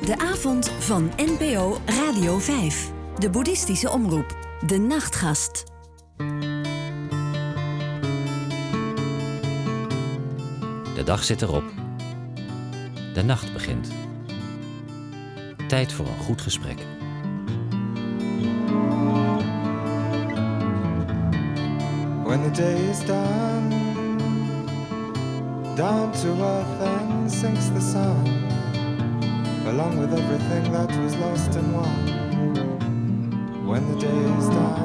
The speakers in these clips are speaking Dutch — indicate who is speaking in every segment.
Speaker 1: De avond van NPO Radio 5. De boeddhistische omroep. De Nachtgast.
Speaker 2: De dag zit erop. De nacht begint. Tijd voor een goed gesprek.
Speaker 3: When the day is done, down to earth and sinks the sun, along with everything that was lost and won. When the day is done.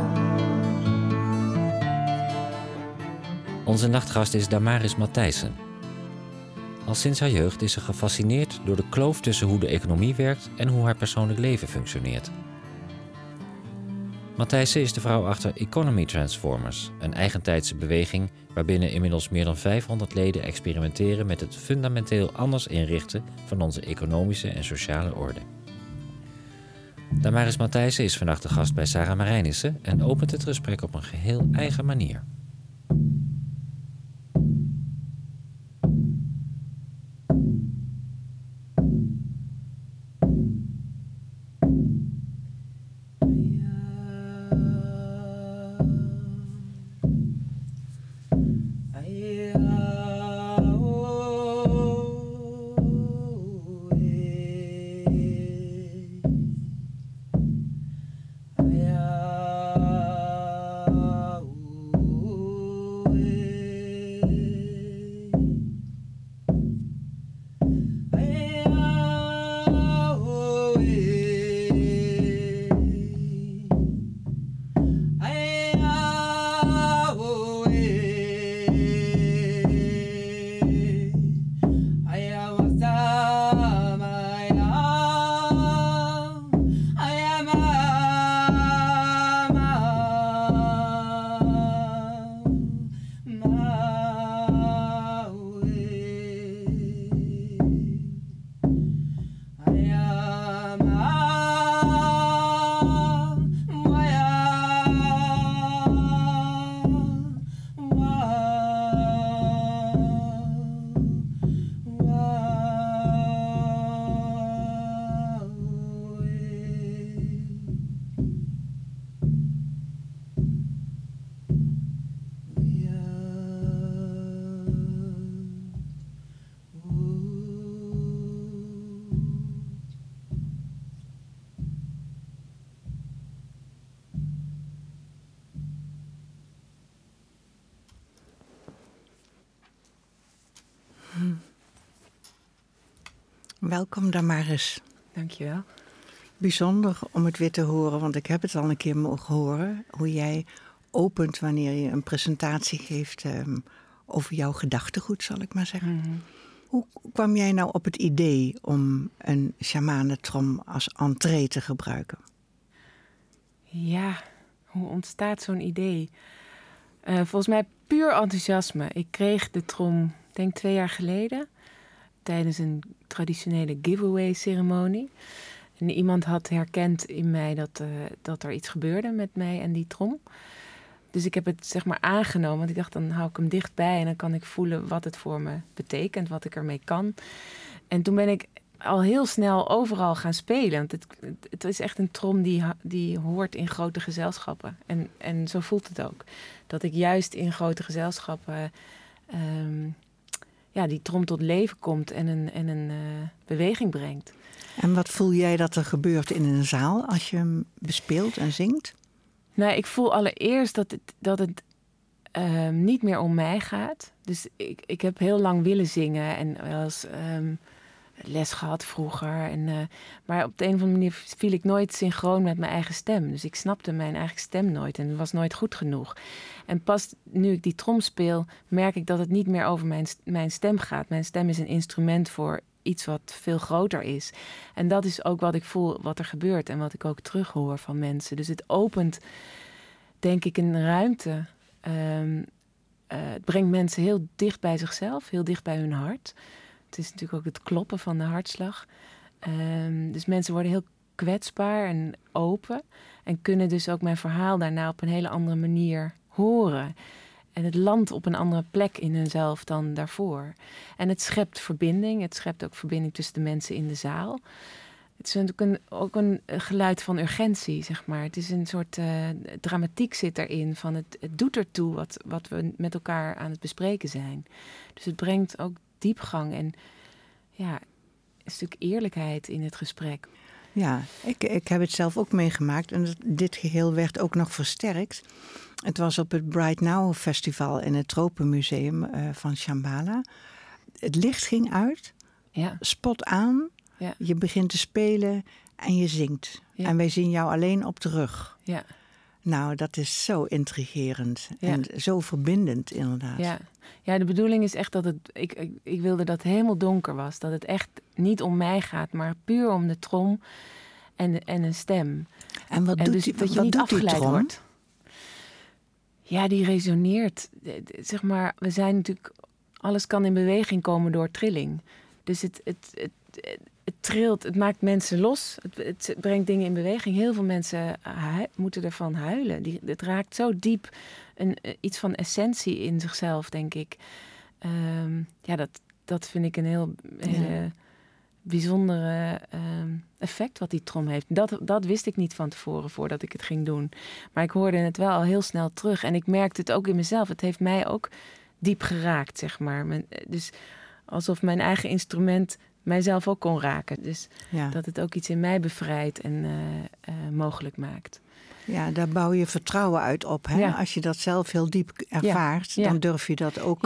Speaker 2: Onze nachtgast is Damaris Matthijssen. Al sinds haar jeugd is ze gefascineerd door de kloof tussen hoe de economie werkt en hoe haar persoonlijk leven functioneert. Matthijssen is de vrouw achter Economy Transformers, een eigentijdse beweging waarbinnen inmiddels meer dan 500 leden experimenteren met het fundamenteel anders inrichten van onze economische en sociale orde. Damaris Matthijssen is vannacht de gast bij Sarah Marijnissen en opent het gesprek op een geheel eigen manier.
Speaker 4: Welkom Damaris.
Speaker 5: Dankjewel.
Speaker 4: Bijzonder om het weer te horen, want ik heb het al een keer mogen horen. Hoe jij opent wanneer je een presentatie geeft over jouw gedachtegoed, zal ik maar zeggen. Mm-hmm. Hoe kwam jij nou op het idee om een shamanentrom als entree te gebruiken?
Speaker 5: Ja, hoe ontstaat zo'n idee? Volgens mij puur enthousiasme. Ik kreeg de trom, denk 2 jaar geleden, tijdens een traditionele giveaway-ceremonie. En iemand had herkend in mij dat er iets gebeurde met mij en die trom. Dus ik heb het zeg maar aangenomen, want ik dacht, dan hou ik hem dichtbij en dan kan ik voelen wat het voor me betekent, wat ik ermee kan. En toen ben ik al heel snel overal gaan spelen. Want het is echt een trom die hoort in grote gezelschappen. En zo voelt het ook. Dat ik juist in grote gezelschappen die trom tot leven komt en een beweging brengt.
Speaker 4: En wat voel jij dat er gebeurt in een zaal als je hem bespeelt en zingt?
Speaker 5: Nou, ik voel allereerst dat het niet meer om mij gaat. Dus ik heb heel lang willen zingen en wel eens les gehad vroeger. Maar op de een of andere manier viel ik nooit synchroon met mijn eigen stem. Dus ik snapte mijn eigen stem nooit en het was nooit goed genoeg. En pas nu ik die trom speel, merk ik dat het niet meer over mijn stem gaat. Mijn stem is een instrument voor iets wat veel groter is. En dat is ook wat ik voel, wat er gebeurt en wat ik ook terughoor van mensen. Dus het opent, denk ik, een ruimte. Het brengt mensen heel dicht bij zichzelf, heel dicht bij hun hart. Het is natuurlijk ook het kloppen van de hartslag. Dus mensen worden heel kwetsbaar en open. En kunnen dus ook mijn verhaal daarna op een hele andere manier horen. En het landt op een andere plek in hunzelf dan daarvoor. En het schept verbinding. Het schept ook verbinding tussen de mensen in de zaal. Het is natuurlijk ook een geluid van urgentie, zeg maar. Het is een soort dramatiek zit erin. Van het doet ertoe wat we met elkaar aan het bespreken zijn. Dus het brengt ook diepgang en een stuk eerlijkheid in het gesprek.
Speaker 4: Ja, ik heb het zelf ook meegemaakt. En dit geheel werd ook nog versterkt. Het was op het Bright Now Festival in het Tropenmuseum van Shambhala. Het licht ging uit, spot aan. Ja. Je begint te spelen en je zingt. Ja. En wij zien jou alleen op de rug. Ja. Nou, dat is zo intrigerend en zo verbindend inderdaad.
Speaker 5: Ja, de bedoeling is echt dat ik wilde dat het helemaal donker was. Dat het echt niet om mij gaat, maar puur om de trom en een stem.
Speaker 4: En wat doet
Speaker 5: dus
Speaker 4: die,
Speaker 5: dat je
Speaker 4: wat
Speaker 5: niet
Speaker 4: doet
Speaker 5: afgeleid
Speaker 4: die trom?
Speaker 5: wordt. Ja, die resoneert. Zeg maar, we zijn natuurlijk... Alles kan in beweging komen door trilling. Dus het trilt, het maakt mensen los. Het brengt dingen in beweging. Heel veel mensen moeten ervan huilen. Het raakt zo diep iets van essentie in zichzelf, denk ik. Dat vind ik een hele bijzondere effect wat die trom heeft. Dat wist ik niet van tevoren voordat ik het ging doen. Maar ik hoorde het wel al heel snel terug. En ik merkte het ook in mezelf. Het heeft mij ook diep geraakt, zeg maar. Dus alsof mijn eigen instrument mijzelf ook kon raken. Dus dat het ook iets in mij bevrijdt en mogelijk maakt.
Speaker 4: Ja, daar bouw je vertrouwen uit op. Hè? Ja. Als je dat zelf heel diep ervaart, dan durf je dat ook.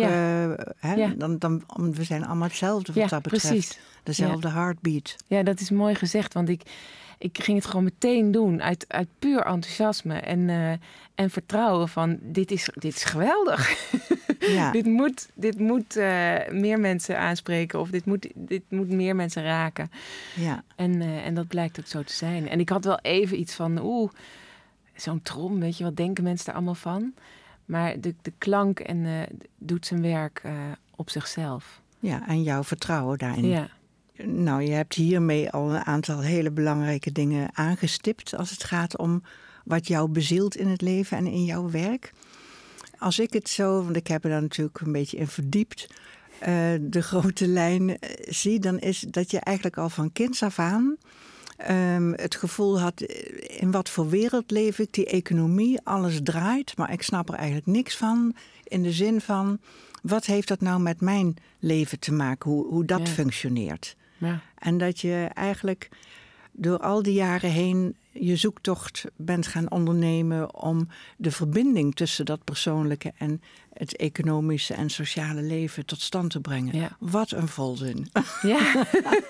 Speaker 4: We zijn allemaal hetzelfde wat dat betreft. Precies. Dezelfde heartbeat.
Speaker 5: Ja, dat is mooi gezegd, want ik ging het gewoon meteen doen uit puur enthousiasme en vertrouwen van dit is geweldig. Ja. dit moet meer mensen aanspreken of dit moet meer mensen raken. Ja. En dat blijkt ook zo te zijn. En ik had wel even iets van zo'n trom, weet je, wat denken mensen daar allemaal van? Maar de klank doet zijn werk op zichzelf.
Speaker 4: Ja, en jouw vertrouwen daarin.
Speaker 5: Ja.
Speaker 4: Nou, je hebt hiermee al een aantal hele belangrijke dingen aangestipt als het gaat om wat jou bezielt in het leven en in jouw werk. Als ik het zo, want ik heb er daar natuurlijk een beetje in verdiept, de grote lijn zie, dan is dat je eigenlijk al van kinds af aan het gevoel had, in wat voor wereld leef ik, die economie, alles draait, maar ik snap er eigenlijk niks van. In de zin van, wat heeft dat nou met mijn leven te maken, hoe dat functioneert? Ja. En dat je eigenlijk door al die jaren heen je zoektocht bent gaan ondernemen om de verbinding tussen dat persoonlijke en het economische en sociale leven tot stand te brengen. Ja. Wat een volzin. Ja.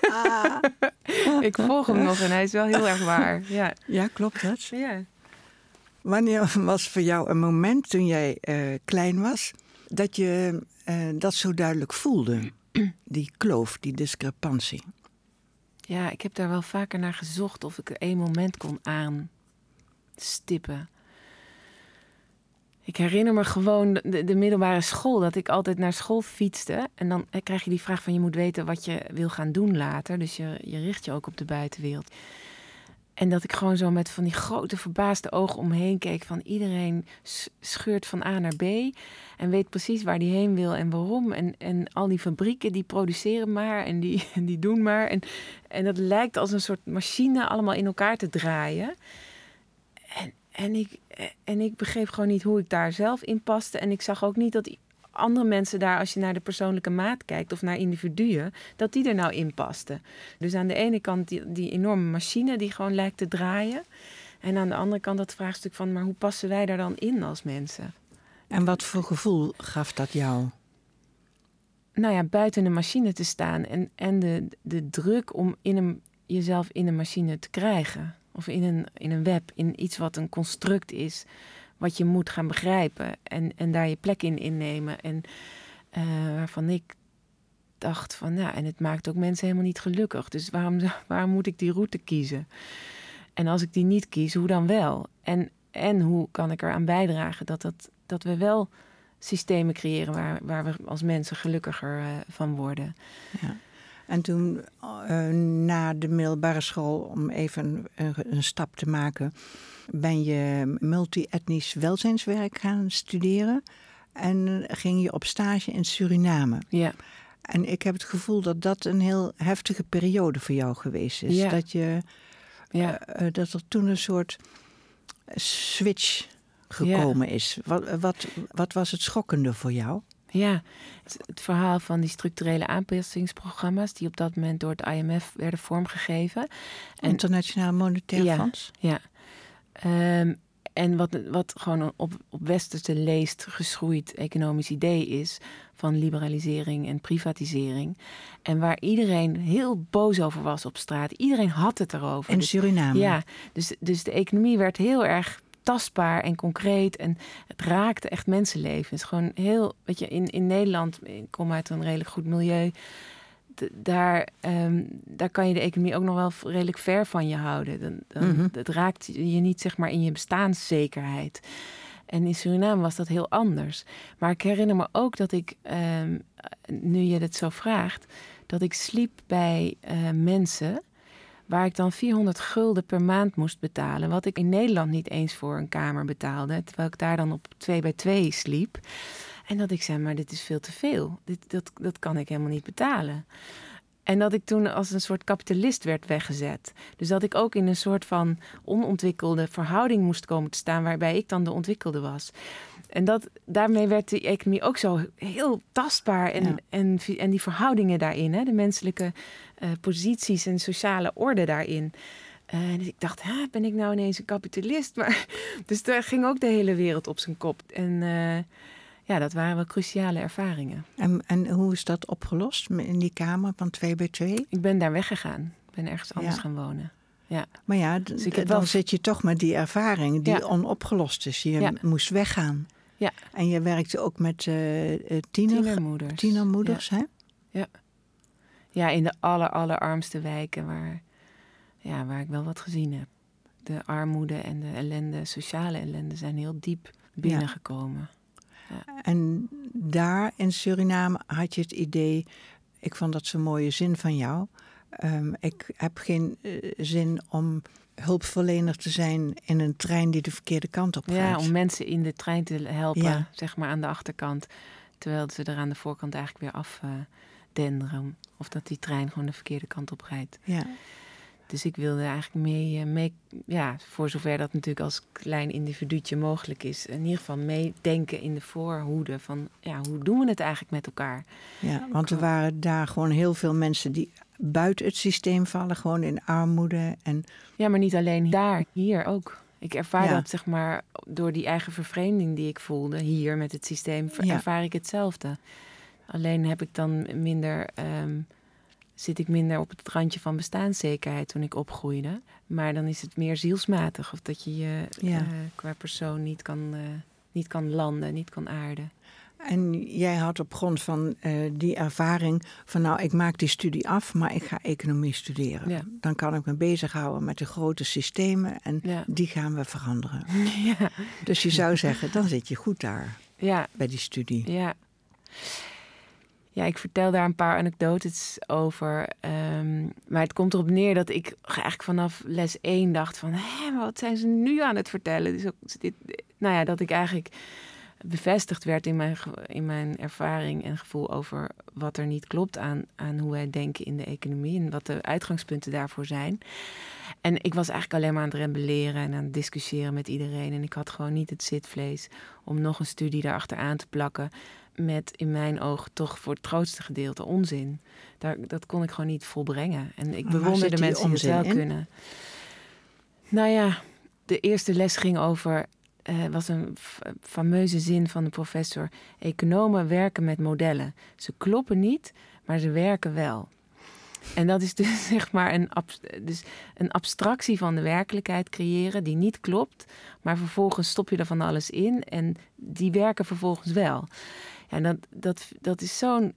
Speaker 5: Ik volg hem nog en hij is wel heel erg waar. Ja,
Speaker 4: ja, klopt dat?
Speaker 5: Ja.
Speaker 4: Wanneer was voor jou een moment toen jij klein was dat je dat zo duidelijk voelde? Die kloof, die discrepantie.
Speaker 5: Ja, ik heb daar wel vaker naar gezocht of ik er één moment kon aanstippen. Ik herinner me gewoon de middelbare school, dat ik altijd naar school fietste. En dan krijg je die vraag van je moet weten wat je wil gaan doen later. Dus je richt je ook op de buitenwereld. En dat ik gewoon zo met van die grote verbaasde ogen omheen keek van iedereen scheurt van A naar B en weet precies waar die heen wil en waarom. En al die fabrieken die produceren maar en die doen maar. En dat lijkt als een soort machine allemaal in elkaar te draaien. En ik begreep gewoon niet hoe ik daar zelf in paste. En ik zag ook niet dat andere mensen daar, als je naar de persoonlijke maat kijkt of naar individuen, dat die er nou in pasten. Dus aan de ene kant die enorme machine die gewoon lijkt te draaien. En aan de andere kant dat vraagstuk van, maar hoe passen wij daar dan in als mensen?
Speaker 4: En wat voor gevoel gaf dat jou?
Speaker 5: Nou ja, buiten een machine te staan en de druk om jezelf in een machine te krijgen. Of in een web, in iets wat een construct is, wat je moet gaan begrijpen en daar je plek in innemen. En waarvan ik dacht van, en het maakt ook mensen helemaal niet gelukkig. Dus waarom moet ik die route kiezen? En als ik die niet kies, hoe dan wel? En hoe kan ik eraan bijdragen dat we wel systemen creëren waar we als mensen gelukkiger van worden?
Speaker 4: Ja. En toen na de middelbare school, om even een stap te maken, ben je multi-etnisch welzijnswerk gaan studeren en ging je op stage in Suriname.
Speaker 5: Ja.
Speaker 4: En ik heb het gevoel dat dat een heel heftige periode voor jou geweest is.
Speaker 5: Ja.
Speaker 4: Dat er toen een soort switch gekomen is. Wat was het schokkende voor jou?
Speaker 5: Ja, het verhaal van die structurele aanpassingsprogramma's die op dat moment door het IMF werden vormgegeven.
Speaker 4: Internationaal Monetair Fonds?
Speaker 5: Ja. En wat gewoon op westerse leest geschroeid economisch idee is van liberalisering en privatisering. En waar iedereen heel boos over was op straat. Iedereen had het erover.
Speaker 4: In Suriname?
Speaker 5: Ja, dus de economie werd heel erg tastbaar en concreet. En het raakte echt mensenlevens. Gewoon heel, weet je, in Nederland, ik kom uit een redelijk goed milieu. Daar kan je de economie ook nog wel redelijk ver van je houden. Het raakt je niet, zeg maar, in je bestaanszekerheid. En in Suriname was dat heel anders. Maar ik herinner me ook dat ik, nu je het zo vraagt, dat ik sliep bij mensen waar ik dan 400 gulden per maand moest betalen. Wat ik in Nederland niet eens voor een kamer betaalde. Terwijl ik daar dan op 2x2 sliep. En dat ik zei, maar dit is veel te veel. Dat kan ik helemaal niet betalen. En dat ik toen als een soort kapitalist werd weggezet. Dus dat ik ook in een soort van onontwikkelde verhouding moest komen te staan, waarbij ik dan de ontwikkelde was. En daarmee werd die economie ook zo heel tastbaar. En die verhoudingen daarin, hè, de menselijke posities en sociale orde daarin. Dus ik dacht, ben ik nou ineens een kapitalist? Maar, dus daar ging ook de hele wereld op zijn kop. En dat waren wel cruciale ervaringen.
Speaker 4: En hoe is dat opgelost in die kamer van 2x2?
Speaker 5: Ik ben daar weggegaan. Ik ben ergens anders gaan wonen. Ja.
Speaker 4: Maar ja,
Speaker 5: dus
Speaker 4: dan zit je toch met die ervaring die onopgelost is. Je moest weggaan. Ja. En je werkte ook met tienermoeders, hè?
Speaker 5: Ja. Ja, in de allerarmste wijken waar ik wel wat gezien heb. De armoede en de ellende, sociale ellende, zijn heel diep binnengekomen. Ja.
Speaker 4: En daar in Suriname had je het idee, ik vond dat zo'n mooie zin van jou. Ik heb geen zin om hulpverlener te zijn in een trein die de verkeerde kant op gaat.
Speaker 5: Ja, om mensen in de trein te helpen, zeg maar aan de achterkant. Terwijl ze er aan de voorkant eigenlijk weer afdenderen. Of dat die trein gewoon de verkeerde kant op rijdt. Ja. Dus ik wilde eigenlijk mee, voor zover dat natuurlijk als klein individuutje mogelijk is, in ieder geval meedenken in de voorhoede van, hoe doen we het eigenlijk met elkaar? Ja,
Speaker 4: want er waren daar gewoon heel veel mensen die buiten het systeem vallen, gewoon in armoede.
Speaker 5: Ja, maar niet alleen daar, hier ook. Ik ervaar dat, zeg maar, door die eigen vervreemding die ik voelde hier met het systeem, ervaar ik hetzelfde. Alleen heb ik dan zit ik minder op het randje van bestaanszekerheid toen ik opgroeide. Maar dan is het meer zielsmatig. Of dat je qua persoon niet kan landen, niet kan aarden.
Speaker 4: En jij had op grond van die ervaring van, ik maak die studie af, maar ik ga economie studeren. Ja. Dan kan ik me bezighouden met de grote systemen en die gaan we veranderen. Ja. Dus je zou zeggen, dan zit je goed daar bij die studie.
Speaker 5: Ja. Ja, ik vertel daar een paar anekdotes over. Maar het komt erop neer dat ik eigenlijk vanaf les 1 dacht van, maar wat zijn ze nu aan het vertellen? Dus dat ik eigenlijk bevestigd werd in mijn ervaring en gevoel over wat er niet klopt aan hoe wij denken in de economie en wat de uitgangspunten daarvoor zijn. En ik was eigenlijk alleen maar aan het rebelleren en aan het discussiëren met iedereen. En ik had gewoon niet het zitvlees om nog een studie daarachter aan te plakken met in mijn ogen toch voor het grootste gedeelte onzin. Dat kon ik gewoon niet volbrengen. En ik bewonderde mensen die het wel kunnen. Nou ja, de eerste les ging over, was een fameuze zin van de professor. Economen werken met modellen. Ze kloppen niet, maar ze werken wel. En dat is dus zeg maar een abstractie van de werkelijkheid creëren die niet klopt. Maar vervolgens stop je er van alles in en die werken vervolgens wel. En dat is zo'n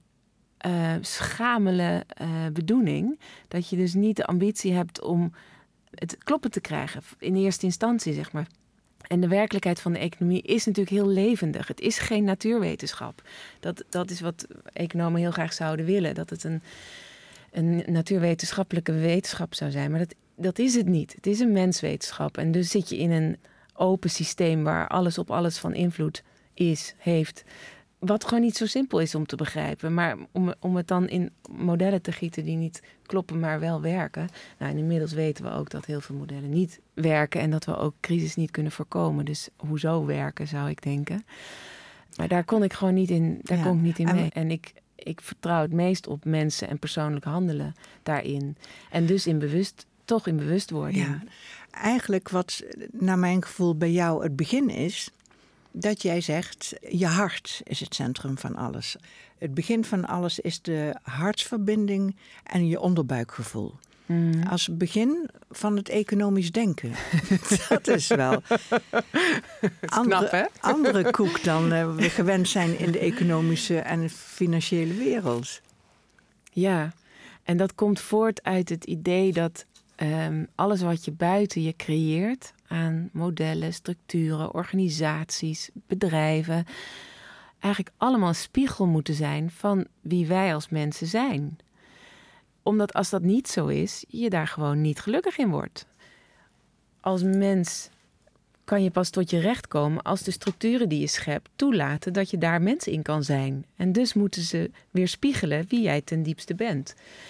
Speaker 5: schamele bedoeling, dat je dus niet de ambitie hebt om het kloppen te krijgen in eerste instantie, zeg maar. En de werkelijkheid van de economie is natuurlijk heel levendig. Het is geen natuurwetenschap. Dat is wat economen heel graag zouden willen. Dat het een natuurwetenschappelijke wetenschap zou zijn. Maar dat is het niet. Het is een menswetenschap. En dus zit je in een open systeem waar alles op alles van invloed heeft. Wat gewoon niet zo simpel is om te begrijpen. Maar om het dan in modellen te gieten die niet kloppen, maar wel werken. Nou, en inmiddels weten we ook dat heel veel modellen niet werken. En dat we ook crisis niet kunnen voorkomen. Dus hoezo werken, zou ik denken. Maar daar kon ik gewoon niet in, kon ik niet in mee. En ik vertrouw het meest op mensen en persoonlijk handelen daarin. En dus toch in bewustwording.
Speaker 4: Ja, eigenlijk wat naar mijn gevoel bij jou het begin is, dat jij zegt, je hart is het centrum van alles. Het begin van alles is de hartsverbinding en je onderbuikgevoel. Als begin van het economisch denken. Dat is wel andere koek dan we gewend zijn in de economische en financiële wereld.
Speaker 5: Ja, en dat komt voort uit het idee dat alles wat je buiten je creëert aan modellen, structuren, organisaties, bedrijven, eigenlijk allemaal een spiegel moeten zijn van wie wij als mensen zijn. Omdat als dat niet zo is, je daar gewoon niet gelukkig in wordt. Als mens kan je pas tot je recht komen als de structuren die je schept toelaten dat je daar mens in kan zijn. En dus moeten ze weer spiegelen wie jij ten diepste bent.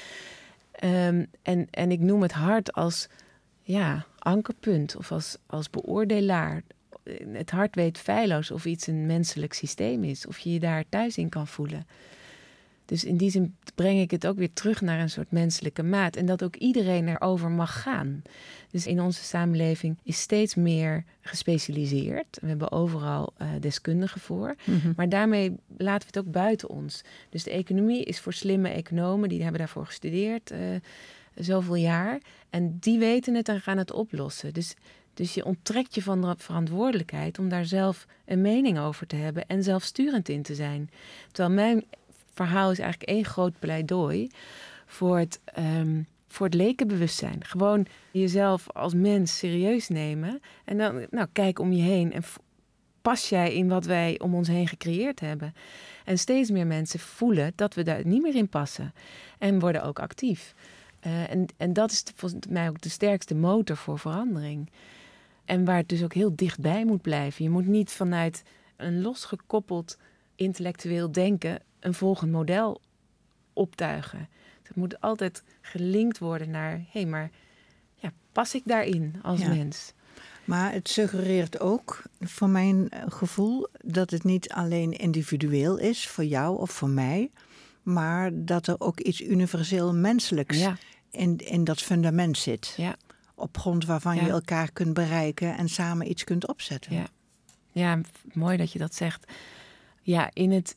Speaker 5: En ik noem het hart als ankerpunt of als beoordelaar. Het hart weet feilloos of iets een menselijk systeem is. Of je je daar thuis in kan voelen. Dus in die zin breng ik het ook weer terug naar een soort menselijke maat. En dat ook iedereen erover mag gaan. Dus in onze samenleving is steeds meer gespecialiseerd. We hebben overal deskundigen voor. Mm-hmm. Maar daarmee laten we het ook buiten ons. Dus de economie is voor slimme economen. Die hebben daarvoor gestudeerd zoveel jaar. En die weten het en gaan het oplossen. Dus je onttrekt je van de verantwoordelijkheid om daar zelf een mening over te hebben. En zelfsturend in te zijn. Terwijl mijn verhaal is eigenlijk één groot pleidooi voor het lekenbewustzijn. Gewoon jezelf als mens serieus nemen. En dan kijk om je heen. En pas jij in wat wij om ons heen gecreëerd hebben. En steeds meer mensen voelen dat we daar niet meer in passen. En worden ook actief. En dat is volgens mij ook de sterkste motor voor verandering. En waar het dus ook heel dichtbij moet blijven. Je moet niet vanuit een losgekoppeld intellectueel denken een volgend model optuigen. Het moet altijd gelinkt worden naar, maar pas ik daarin als mens?
Speaker 4: Maar het suggereert ook, voor mijn gevoel, dat het niet alleen individueel is, voor jou of voor mij, maar dat er ook iets universeel menselijks in dat fundament zit. Ja. Op grond waarvan je elkaar kunt bereiken en samen iets kunt opzetten.
Speaker 5: Ja, mooi dat je dat zegt. Ja,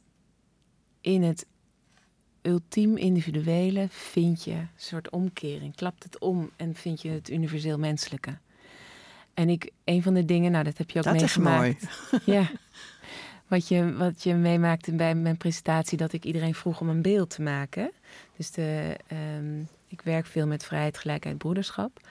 Speaker 5: in het ultiem individuele vind je een soort omkering. Klapt het om en vind je het universeel menselijke. En een van de dingen, dat heb je ook meegemaakt.
Speaker 4: Dat is mooi.
Speaker 5: Ja. Wat je meemaakte bij mijn presentatie, dat ik iedereen vroeg om een beeld te maken. Dus ik werk veel met vrijheid, gelijkheid, broederschap.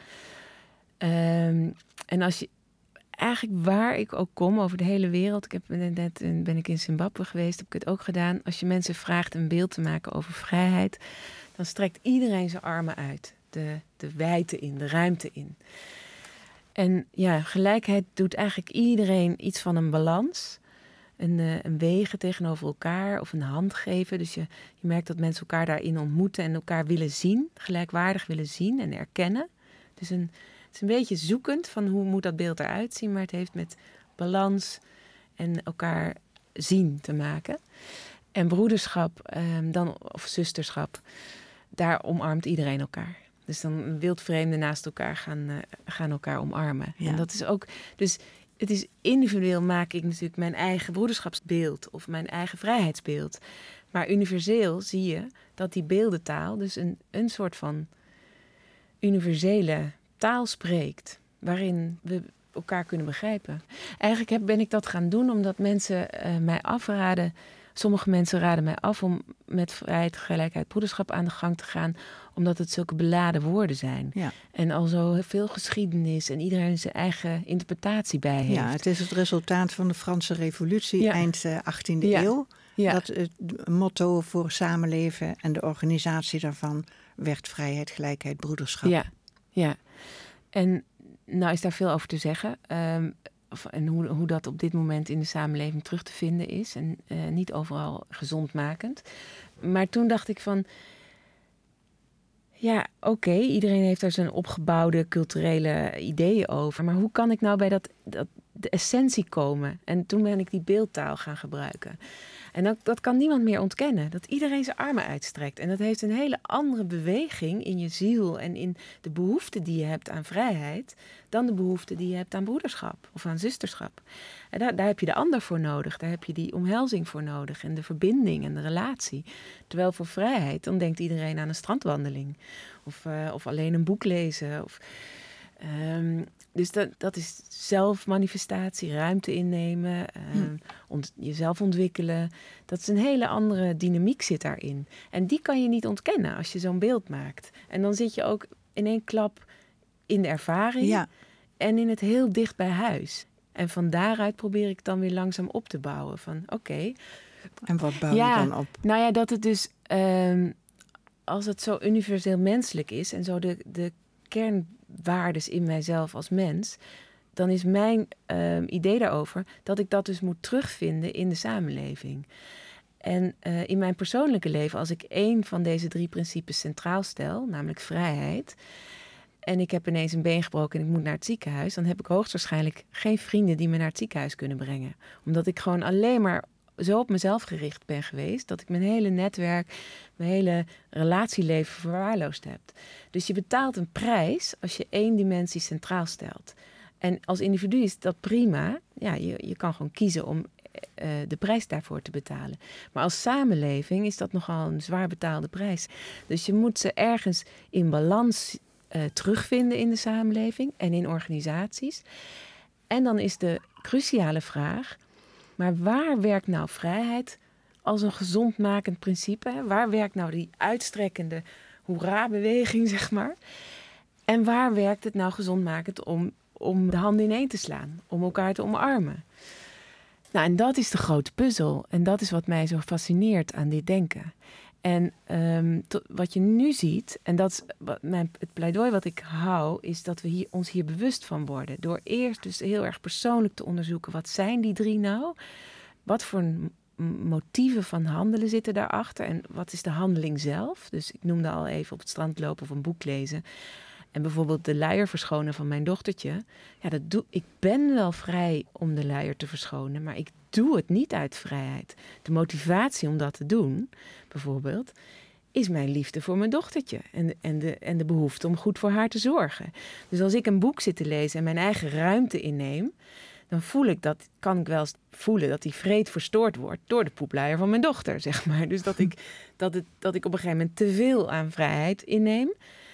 Speaker 5: En als je eigenlijk waar ik ook kom over de hele wereld. Ben ik in Zimbabwe geweest, heb ik het ook gedaan. Als je mensen vraagt een beeld te maken over vrijheid, dan strekt iedereen zijn armen uit. De wijdte in, de ruimte in. En gelijkheid doet eigenlijk iedereen iets van een balans. Een wegen tegenover elkaar of een hand geven. Dus je merkt dat mensen elkaar daarin ontmoeten en elkaar willen zien. Gelijkwaardig willen zien en erkennen. Dus het is een beetje zoekend van hoe moet dat beeld eruit zien. Maar het heeft met balans en elkaar zien te maken. En broederschap of zusterschap, daar omarmt iedereen elkaar. Dus dan wildvreemden naast elkaar gaan elkaar omarmen. Ja. En dat is ook. Dus het is individueel maak ik natuurlijk mijn eigen broederschapsbeeld of mijn eigen vrijheidsbeeld. Maar universeel zie je dat die beeldentaal dus een soort van universele taal spreekt, waarin we elkaar kunnen begrijpen. Eigenlijk ben ik dat gaan doen omdat mensen mij afraden. Sommige mensen raden mij af om met vrijheid, gelijkheid, broederschap aan de gang te gaan, omdat het zulke beladen woorden zijn. Ja. En al zo veel geschiedenis en iedereen zijn eigen interpretatie bij heeft.
Speaker 4: Ja, het is het resultaat van de Franse Revolutie eind 18e eeuw. Ja. Dat het motto voor samenleven en de organisatie daarvan werd vrijheid, gelijkheid, broederschap.
Speaker 5: Ja. En nou is daar veel over te zeggen. En hoe dat op dit moment in de samenleving terug te vinden is. En niet overal gezondmakend. Maar toen dacht ik van... Ja, oké, iedereen heeft daar zijn opgebouwde culturele ideeën over. Maar hoe kan ik nou bij de essentie komen? En toen ben ik die beeldtaal gaan gebruiken. En dat kan niemand meer ontkennen. Dat iedereen zijn armen uitstrekt. En dat heeft een hele andere beweging in je ziel en in de behoefte die je hebt aan vrijheid, dan de behoefte die je hebt aan broederschap of aan zusterschap. En daar heb je de ander voor nodig. Daar heb je die omhelzing voor nodig en de verbinding en de relatie. Terwijl voor vrijheid, dan denkt iedereen aan een strandwandeling. Of alleen een boek lezen. Dus dat is zelfmanifestatie, ruimte innemen, jezelf ontwikkelen. Dat is een hele andere dynamiek zit daarin. En die kan je niet ontkennen als je zo'n beeld maakt. En dan zit je ook in één klap in de ervaring en in het heel dicht bij huis. En van daaruit probeer ik dan weer langzaam op te bouwen. Van oké.
Speaker 4: En wat bouw je dan op?
Speaker 5: Nou ja, dat het dus, als het zo universeel menselijk is en zo de kernwaardes in mijzelf als mens, dan is mijn idee daarover dat ik dat dus moet terugvinden in de samenleving. En in mijn persoonlijke leven, als ik één van deze 3 principes centraal stel, namelijk vrijheid, en ik heb ineens een been gebroken en ik moet naar het ziekenhuis, dan heb ik hoogstwaarschijnlijk geen vrienden die me naar het ziekenhuis kunnen brengen. Omdat ik gewoon alleen maar zo op mezelf gericht ben geweest, dat ik mijn hele netwerk, mijn hele relatieleven verwaarloosd heb. Dus je betaalt een prijs als je 1 dimensie centraal stelt. En als individu is dat prima. Ja, je kan gewoon kiezen om de prijs daarvoor te betalen. Maar als samenleving is dat nogal een zwaar betaalde prijs. Dus je moet ze ergens in balans terugvinden in de samenleving en in organisaties. En dan is de cruciale vraag, maar waar werkt nou vrijheid als een gezondmakend principe? Waar werkt nou die uitstrekkende hoera-beweging, zeg maar? En waar werkt het nou gezondmakend om de handen ineen te slaan? Om elkaar te omarmen? Nou, en dat is de grote puzzel. En dat is wat mij zo fascineert aan dit denken. En wat je nu ziet, en dat is het pleidooi wat ik hou, is dat we ons hier bewust van worden. Door eerst dus heel erg persoonlijk te onderzoeken, wat zijn die 3 nou? Wat voor motieven van handelen zitten daarachter? En wat is de handeling zelf? Dus ik noemde al even op het strand lopen of een boek lezen. En bijvoorbeeld de luier verschonen van mijn dochtertje. Ja, ik ben wel vrij om de luier te verschonen, maar ik doe het niet uit vrijheid. De motivatie om dat te doen, bijvoorbeeld, is mijn liefde voor mijn dochtertje. En de behoefte om goed voor haar te zorgen. Dus als ik een boek zit te lezen en mijn eigen ruimte inneem, dan kan ik wel eens voelen dat die vreed verstoord wordt door de poepluier van mijn dochter, zeg maar. Dus dat ik op een gegeven moment te veel aan vrijheid inneem.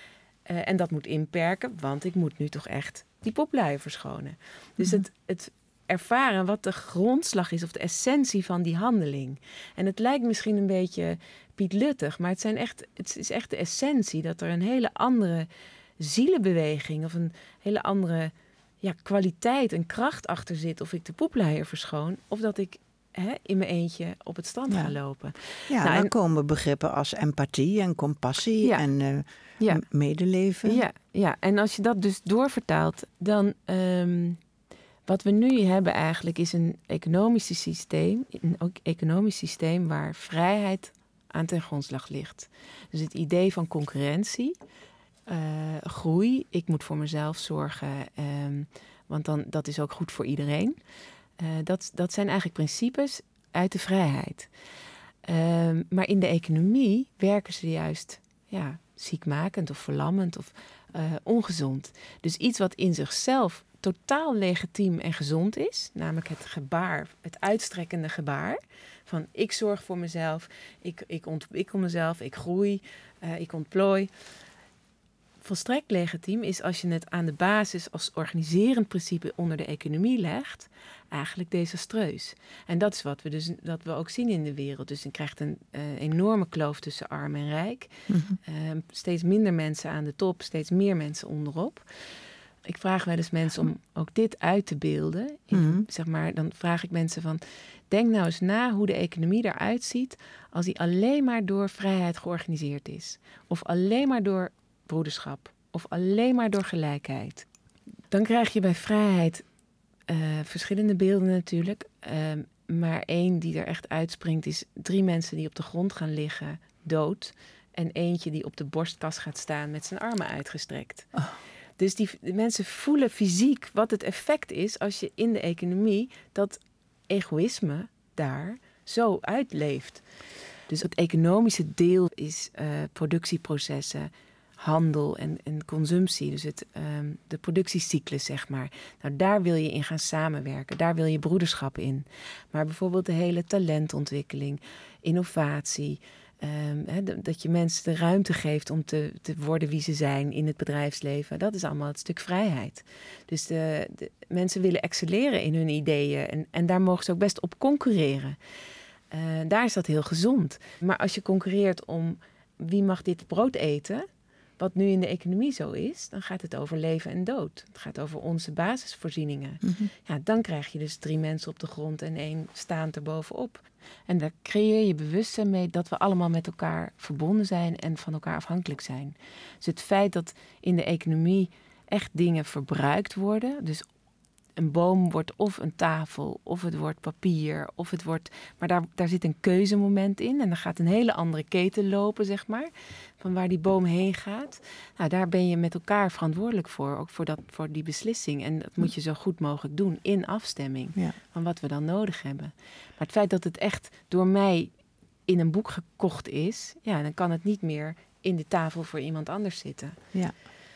Speaker 5: En dat moet inperken, want ik moet nu toch echt die popluier verschonen. Dus het ervaren wat de grondslag is of de essentie van die handeling. En het lijkt misschien een beetje pietluttig, maar het is echt de essentie dat er een hele andere zielenbeweging of een hele andere kwaliteit en kracht achter zit of ik de poepluier verschoon of dat ik in mijn eentje op het strand ga lopen.
Speaker 4: Ja, dan komen begrippen als empathie en compassie en medeleven.
Speaker 5: Ja, en als je dat dus doorvertaalt, dan wat we nu hebben eigenlijk is een economisch systeem waar vrijheid aan ten grondslag ligt. Dus het idee van concurrentie, groei, ik moet voor mezelf zorgen, want dat is ook goed voor iedereen. Dat zijn eigenlijk principes uit de vrijheid. Maar in de economie werken ze juist ziekmakend of verlammend of ongezond. Dus iets wat in zichzelf totaal legitiem en gezond is, namelijk het gebaar, het uitstrekkende gebaar van ik zorg voor mezelf, ik ontwikkel mezelf, ik groei, ik ontplooi. Volstrekt legitiem is als je het aan de basis als organiserend principe onder de economie legt, eigenlijk desastreus. En dat is wat we ook zien in de wereld. Dus je krijgt een enorme kloof tussen arm en rijk. Mm-hmm. Steeds minder mensen aan de top, steeds meer mensen onderop. Ik vraag wel eens mensen om ook dit uit te beelden. Zeg maar, dan vraag ik mensen van, denk nou eens na hoe de economie eruit ziet als die alleen maar door vrijheid georganiseerd is. Of alleen maar door broederschap. Of alleen maar door gelijkheid. Dan krijg je bij vrijheid verschillende beelden natuurlijk. Maar één die er echt uitspringt is 3 mensen die op de grond gaan liggen, dood. En eentje die op de borstkas gaat staan met zijn armen uitgestrekt. Oh. Dus die mensen voelen fysiek wat het effect is als je in de economie dat egoïsme daar zo uitleeft. Dus het economische deel is productieprocessen, handel en consumptie. Dus de productiecyclus, zeg maar. Nou, daar wil je in gaan samenwerken. Daar wil je broederschap in. Maar bijvoorbeeld de hele talentontwikkeling, innovatie. Dat je mensen de ruimte geeft om te worden wie ze zijn in het bedrijfsleven. Dat is allemaal het stuk vrijheid. Dus de mensen willen excelleren in hun ideeën. En daar mogen ze ook best op concurreren. Daar is dat heel gezond. Maar als je concurreert om wie mag dit brood eten, wat nu in de economie zo is, dan gaat het over leven en dood. Het gaat over onze basisvoorzieningen. Mm-hmm. Ja, dan krijg je dus 3 mensen op de grond en 1 staand erbovenop. En daar creëer je bewustzijn mee dat we allemaal met elkaar verbonden zijn en van elkaar afhankelijk zijn. Dus het feit dat in de economie echt dingen verbruikt worden, dus een boom wordt of een tafel, of het wordt papier, of het wordt... Maar daar zit een keuzemoment in en dan gaat een hele andere keten lopen, zeg maar, van waar die boom heen gaat. Nou, daar ben je met elkaar verantwoordelijk voor, ook voor die beslissing. En dat moet je zo goed mogelijk doen, in afstemming van wat we dan nodig hebben. Maar het feit dat het echt door mij in een boek gekocht is, ja, dan kan het niet meer in de tafel voor iemand anders zitten.
Speaker 4: Ja.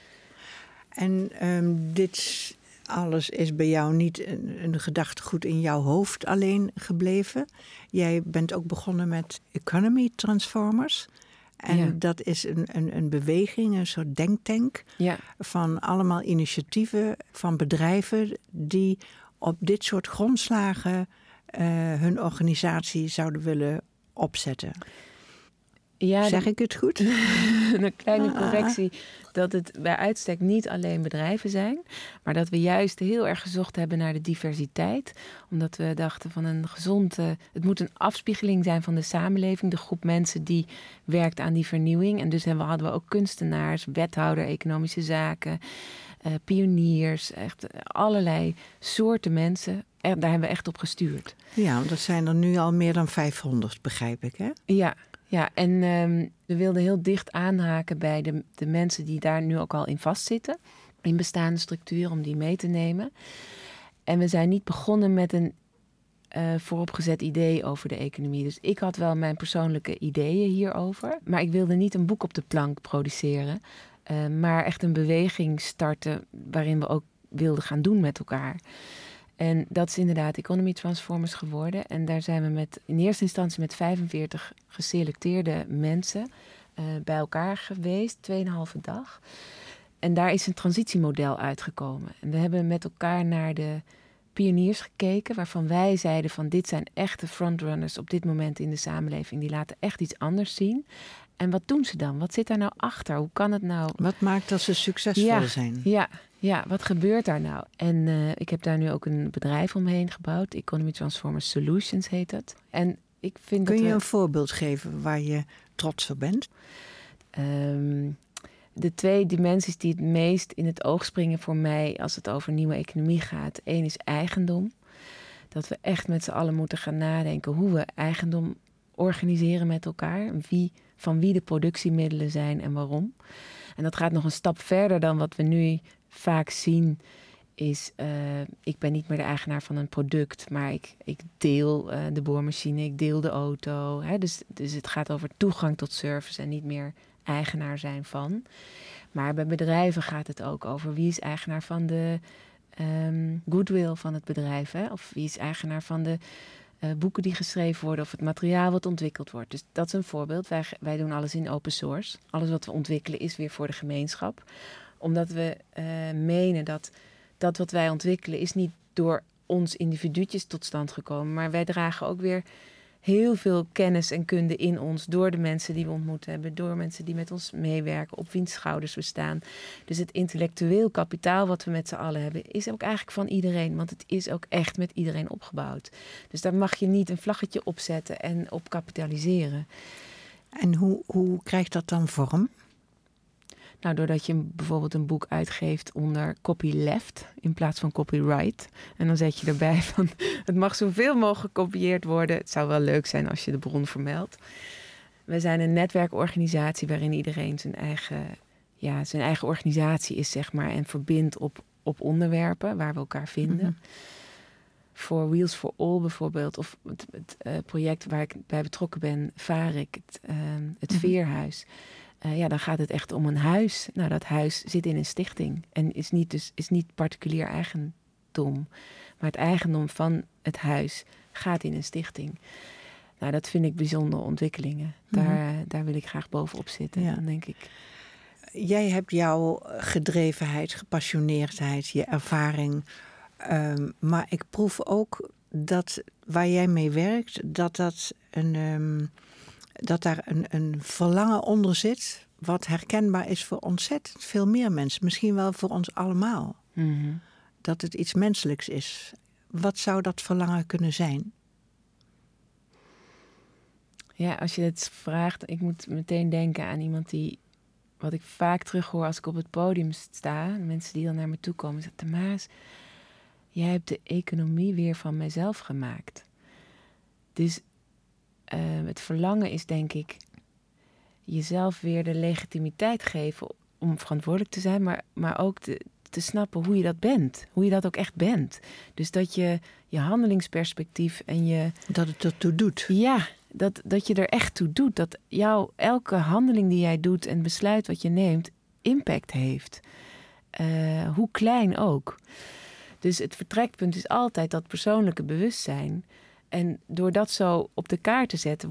Speaker 4: En dit alles is bij jou niet een gedachtegoed in jouw hoofd alleen gebleven. Jij bent ook begonnen met Economy Transformers. En dat is een beweging, een soort denktank van allemaal initiatieven van bedrijven die op dit soort grondslagen hun organisatie zouden willen opzetten.
Speaker 5: Ja,
Speaker 4: zeg ik het goed?
Speaker 5: Een kleine correctie. Dat het bij uitstek niet alleen bedrijven zijn, maar dat we juist heel erg gezocht hebben naar de diversiteit. Omdat we dachten van een het moet een afspiegeling zijn van de samenleving. De groep mensen die werkt aan die vernieuwing. En dus hadden we ook kunstenaars, wethouder, economische zaken, pioniers. Echt allerlei soorten mensen. Daar hebben we echt op gestuurd.
Speaker 4: Ja, want dat zijn er nu al meer dan 500, begrijp ik, hè?
Speaker 5: Ja, en we wilden heel dicht aanhaken bij de mensen die daar nu ook al in vastzitten. In bestaande structuren, om die mee te nemen. En we zijn niet begonnen met een vooropgezet idee over de economie. Dus ik had wel mijn persoonlijke ideeën hierover. Maar ik wilde niet een boek op de plank produceren. Maar echt een beweging starten waarin we ook wilden gaan doen met elkaar. En dat is inderdaad Economy Transformers geworden. En daar zijn we in eerste instantie met 45 geselecteerde mensen bij elkaar geweest, 2,5 dag. En daar is een transitiemodel uitgekomen. En we hebben met elkaar naar de pioniers gekeken, waarvan wij zeiden van dit zijn echte frontrunners op dit moment in de samenleving. Die laten echt iets anders zien. En wat doen ze dan? Wat zit daar nou achter? Hoe kan het nou?
Speaker 4: Wat maakt dat ze succesvol zijn?
Speaker 5: Ja, wat gebeurt daar nou? En ik heb daar nu ook een bedrijf omheen gebouwd. Economy Transformers Solutions heet dat. En ik vind
Speaker 4: Kun je een voorbeeld geven waar je trots op bent?
Speaker 5: De 2 dimensies die het meest in het oog springen voor mij als het over nieuwe economie gaat. 1 is eigendom. Dat we echt met z'n allen moeten gaan nadenken hoe we eigendom organiseren met elkaar. Van wie de productiemiddelen zijn en waarom. En dat gaat nog een stap verder dan wat we nu vaak zien. Ik ben niet meer de eigenaar van een product, maar ik deel de boormachine, ik deel de auto. Hè? Dus het gaat over toegang tot service en niet meer eigenaar zijn van. Maar bij bedrijven gaat het ook over wie is eigenaar van de goodwill van het bedrijf. Hè? Of wie is eigenaar van de boeken die geschreven worden of het materiaal wat ontwikkeld wordt. Dus dat is een voorbeeld. Wij doen alles in open source. Alles wat we ontwikkelen is weer voor de gemeenschap. Omdat we menen dat wat wij ontwikkelen is niet door ons individuutjes tot stand gekomen. Maar wij dragen ook weer heel veel kennis en kunde in ons door de mensen die we ontmoet hebben. Door mensen die met ons meewerken, op wiens schouders we staan. Dus het intellectueel kapitaal wat we met z'n allen hebben is ook eigenlijk van iedereen. Want het is ook echt met iedereen opgebouwd. Dus daar mag je niet een vlaggetje op zetten en op kapitaliseren.
Speaker 4: En hoe krijgt dat dan vorm?
Speaker 5: Nou, doordat je bijvoorbeeld een boek uitgeeft onder copyleft in plaats van copyright. En dan zet je erbij van het mag zoveel mogelijk gekopieerd worden. Het zou wel leuk zijn als je de bron vermeldt. We zijn een netwerkorganisatie waarin iedereen zijn eigen organisatie is, zeg maar. En verbindt op onderwerpen waar we elkaar vinden. Mm-hmm. Voor Wheels for All bijvoorbeeld, of het project waar ik bij betrokken ben, VARIC, het Veerhuis. Dan gaat het echt om een huis. Nou, dat huis zit in een stichting en is niet particulier eigendom. Maar het eigendom van het huis gaat in een stichting. Nou, dat vind ik bijzondere ontwikkelingen. Daar wil ik graag bovenop zitten, dan denk ik.
Speaker 4: Jij hebt jouw gedrevenheid, gepassioneerdheid, je ervaring. Maar ik proef ook dat waar jij mee werkt, dat daar een verlangen onder zit, wat herkenbaar is voor ontzettend veel meer mensen. Misschien wel voor ons allemaal. Mm-hmm. Dat het iets menselijks is. Wat zou dat verlangen kunnen zijn?
Speaker 5: Ja, als je het vraagt, ik moet meteen denken aan iemand die, wat ik vaak terughoor als ik op het podium sta, mensen die dan naar me toe komen, zeggen: Maas, jij hebt de economie weer van mijzelf gemaakt. Dus het verlangen is, denk ik, jezelf weer de legitimiteit geven om verantwoordelijk te zijn, maar ook te snappen hoe je dat bent. Hoe je dat ook echt bent. Dus dat je handelingsperspectief en je...
Speaker 4: Dat het ertoe doet.
Speaker 5: Ja, dat je er echt toe doet. Dat elke handeling die jij doet en besluit wat je neemt, impact heeft. Hoe klein ook. Dus het vertrekpunt is altijd dat persoonlijke bewustzijn. En door dat zo op de kaart te zetten,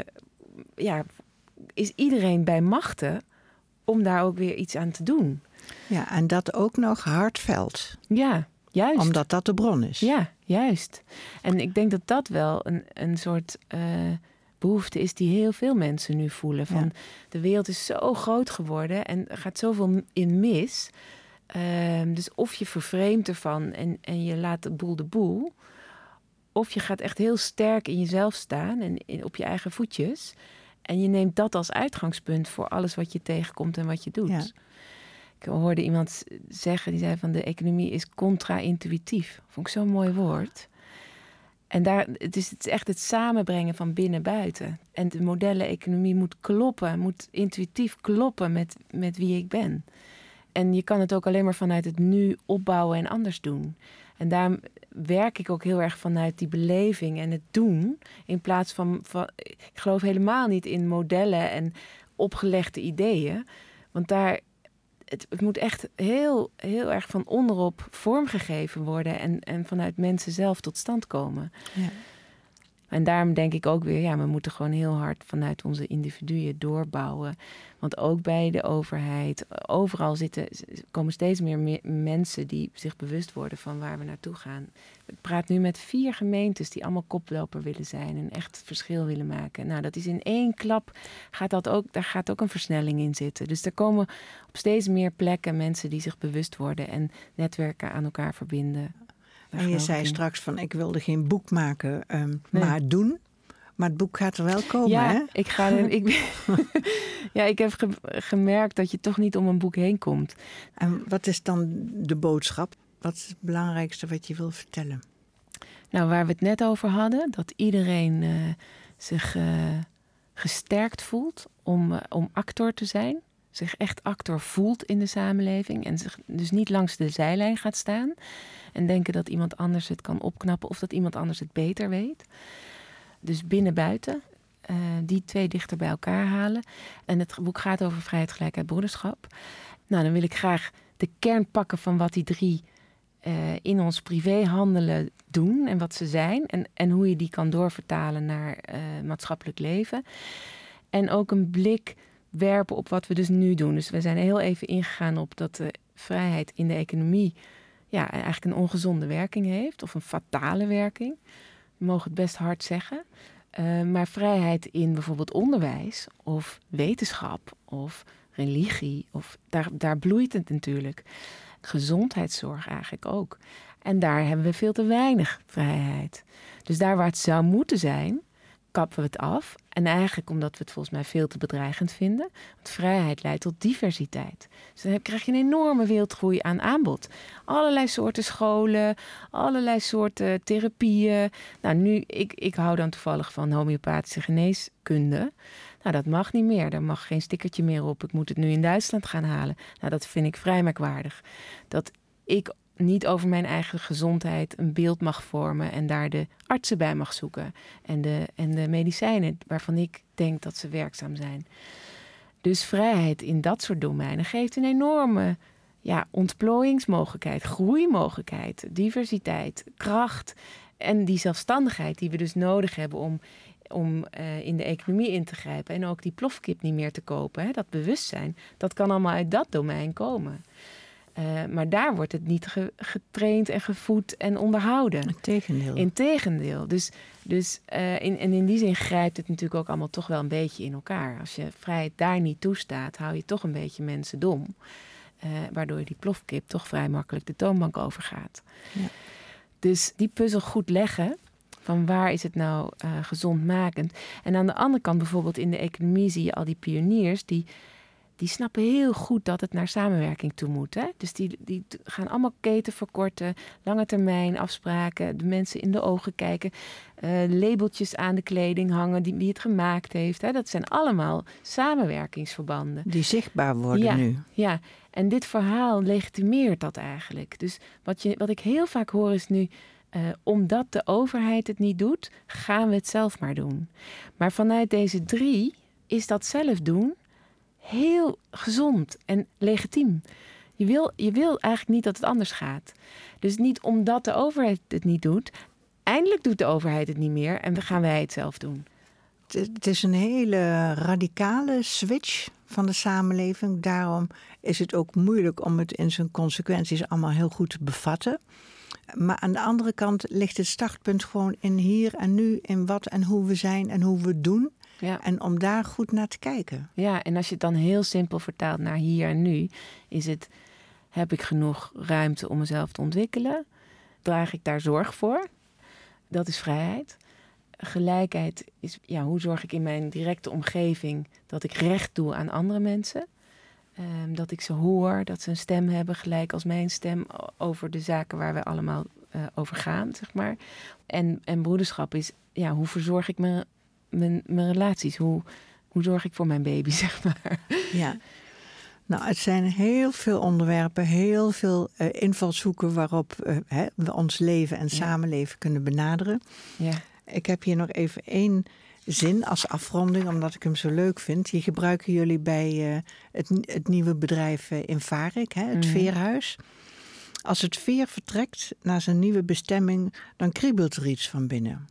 Speaker 5: is iedereen bij machten om daar ook weer iets aan te doen.
Speaker 4: Ja, en dat ook nog hartveld.
Speaker 5: Ja, juist.
Speaker 4: Omdat dat de bron is.
Speaker 5: Ja, juist. En ik denk dat dat wel een soort behoefte is die heel veel mensen nu voelen. Van, de wereld is zo groot geworden en er gaat zoveel in mis. Dus of je vervreemdt ervan en je laat de boel. Of je gaat echt heel sterk in jezelf staan en op je eigen voetjes. En je neemt dat als uitgangspunt voor alles wat je tegenkomt en wat je doet. Ja. Ik hoorde iemand zeggen, die zei van de economie is contra-intuïtief. Vond ik zo'n mooi woord. En het is echt het samenbrengen van binnen-buiten. En de modellen-economie moet intuïtief kloppen met wie ik ben. En je kan het ook alleen maar vanuit het nu opbouwen en anders doen. En daarom werk ik ook heel erg vanuit die beleving en het doen. In plaats van ik geloof helemaal niet in modellen en opgelegde ideeën. Want het moet echt heel, heel erg van onderop vormgegeven worden. En vanuit mensen zelf tot stand komen. Ja. En daarom denk ik ook weer, we moeten gewoon heel hard vanuit onze individuen doorbouwen. Want ook bij de overheid, overal komen steeds meer mensen die zich bewust worden van waar we naartoe gaan. Ik praat nu met 4 gemeentes die allemaal koploper willen zijn en echt verschil willen maken. Nou, dat is in 1 klap, daar gaat ook een versnelling in zitten. Dus er komen op steeds meer plekken mensen die zich bewust worden en netwerken aan elkaar verbinden.
Speaker 4: En je zei straks van, ik wilde geen boek maken, maar doen. Maar het boek gaat er wel komen, hè?
Speaker 5: Ik heb gemerkt dat je toch niet om een boek heen komt.
Speaker 4: En wat is dan de boodschap? Wat is het belangrijkste wat je wil vertellen?
Speaker 5: Nou, waar we het net over hadden, dat iedereen zich gesterkt voelt om actor te zijn. Zich echt actor voelt in de samenleving en zich dus niet langs de zijlijn gaat staan en denken dat iemand anders het kan opknappen of dat iemand anders het beter weet. Dus binnen-buiten, die 2 dichter bij elkaar halen. En het boek gaat over vrijheid, gelijkheid, broederschap. Nou, dan wil ik graag de kern pakken van wat die 3 in ons privé handelen doen en wat ze zijn en hoe je die kan doorvertalen naar maatschappelijk leven. En ook een blik werpen op wat we dus nu doen. Dus we zijn heel even ingegaan op dat de vrijheid in de economie eigenlijk een ongezonde werking heeft. Of een fatale werking. We mogen het best hard zeggen. Maar vrijheid in bijvoorbeeld onderwijs of wetenschap of religie. Daar bloeit het natuurlijk. Gezondheidszorg eigenlijk ook. En daar hebben we veel te weinig vrijheid. Dus daar waar het zou moeten zijn, kappen we het af. En eigenlijk omdat we het volgens mij veel te bedreigend vinden. Want vrijheid leidt tot diversiteit. Dus dan krijg je een enorme wereldgroei aan aanbod. Allerlei soorten scholen, allerlei soorten therapieën. Nou, nu, ik hou dan toevallig van homeopathische geneeskunde. Nou, dat mag niet meer. Daar mag geen stickertje meer op. Ik moet het nu in Duitsland gaan halen. Nou, dat vind ik vrij merkwaardig. Dat ik niet over mijn eigen gezondheid een beeld mag vormen en daar de artsen bij mag zoeken. En de medicijnen waarvan ik denk dat ze werkzaam zijn. Dus vrijheid in dat soort domeinen geeft een enorme ontplooiingsmogelijkheid, groeimogelijkheid, diversiteit, kracht. En die zelfstandigheid die we dus nodig hebben om in de economie in te grijpen. En ook die plofkip niet meer te kopen. Hè? Dat bewustzijn, dat kan allemaal uit dat domein komen. Maar daar wordt het niet getraind en gevoed en onderhouden. Integendeel. Dus in die zin grijpt het natuurlijk ook allemaal toch wel een beetje in elkaar. Als je vrijheid daar niet toestaat, hou je toch een beetje mensen dom. Waardoor je die plofkip toch vrij makkelijk de toonbank overgaat. Ja. Dus die puzzel goed leggen, van waar is het nou gezondmakend. En aan de andere kant bijvoorbeeld in de economie zie je al die pioniers die snappen heel goed dat het naar samenwerking toe moet. Hè? Dus die gaan allemaal keten verkorten, lange termijn afspraken, de mensen in de ogen kijken, labeltjes aan de kleding hangen, wie het gemaakt heeft. Hè? Dat zijn allemaal samenwerkingsverbanden.
Speaker 4: Die zichtbaar worden nu.
Speaker 5: Ja, en dit verhaal legitimeert dat eigenlijk. Dus wat ik heel vaak hoor is nu, omdat de overheid het niet doet, gaan we het zelf maar doen. Maar vanuit deze 3 is dat zelf doen heel gezond en legitiem. Je wil eigenlijk niet dat het anders gaat. Dus niet omdat de overheid het niet doet. Eindelijk doet de overheid het niet meer en dan gaan wij het zelf doen.
Speaker 4: Het is een hele radicale switch van de samenleving. Daarom is het ook moeilijk om het in zijn consequenties allemaal heel goed te bevatten. Maar aan de andere kant ligt het startpunt gewoon in hier en nu, in wat en hoe we zijn en hoe we het doen. Ja. En om daar goed naar te kijken.
Speaker 5: Ja, en als je het dan heel simpel vertaalt naar hier en nu, is het, heb ik genoeg ruimte om mezelf te ontwikkelen? Draag ik daar zorg voor? Dat is vrijheid. Gelijkheid is, hoe zorg ik in mijn directe omgeving dat ik recht doe aan andere mensen? Dat ik ze hoor, dat ze een stem hebben, gelijk als mijn stem, over de zaken waar we allemaal over gaan, zeg maar. En broederschap is, hoe verzorg ik mijn relaties? Hoe zorg ik voor mijn baby, zeg maar?
Speaker 4: Ja. Nou, het zijn heel veel onderwerpen, heel veel invalshoeken waarop we ons leven en samenleven kunnen benaderen. Ja. Ik heb hier nog even 1 zin als afronding, omdat ik hem zo leuk vind. Die gebruiken jullie bij het nieuwe bedrijf in Varik, het Veerhuis. Als het veer vertrekt naar zijn nieuwe bestemming, dan kriebelt er iets van binnen.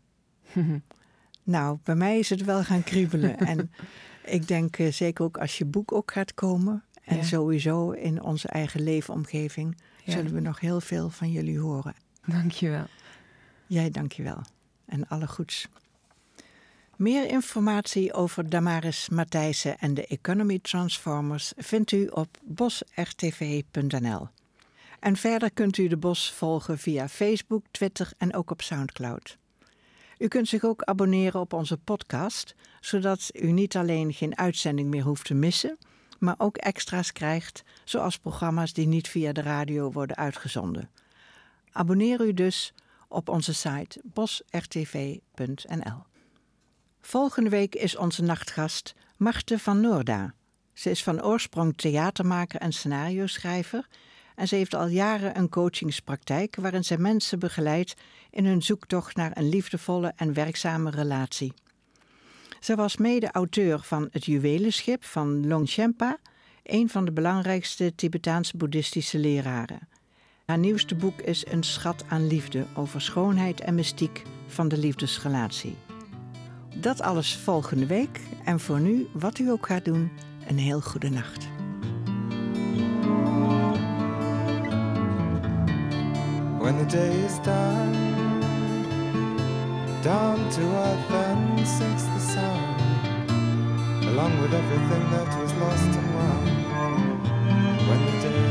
Speaker 4: Nou, bij mij is het wel gaan kriebelen. En ik denk zeker ook als je boek ook gaat komen. En sowieso in onze eigen leefomgeving zullen we nog heel veel van jullie horen.
Speaker 5: Dankjewel.
Speaker 4: Jij dankjewel. En alle goeds. Meer informatie over Damaris Matthijssen en de Economy Transformers vindt u op bosrtv.nl. En verder kunt u de Bos volgen via Facebook, Twitter en ook op Soundcloud. U kunt zich ook abonneren op onze podcast, zodat u niet alleen geen uitzending meer hoeft te missen, maar ook extra's krijgt, zoals programma's die niet via de radio worden uitgezonden. Abonneer u dus op onze site bosrtv.nl. Volgende week is onze nachtgast Marthe van Noorda. Ze is van oorsprong theatermaker en scenario-schrijver en ze heeft al jaren een coachingspraktijk waarin zij mensen begeleidt in hun zoektocht naar een liefdevolle en werkzame relatie. Ze was mede-auteur van Het Juwelenschip van Longchenpa, een van de belangrijkste Tibetaans-boeddhistische leraren. Haar nieuwste boek is Een schat aan liefde over schoonheid en mystiek van de liefdesrelatie. Dat alles volgende week en voor nu, wat u ook gaat doen, een heel goede nacht.
Speaker 3: When the day is done, down to earth then sinks the sun, along with everything that was lost and won. When the day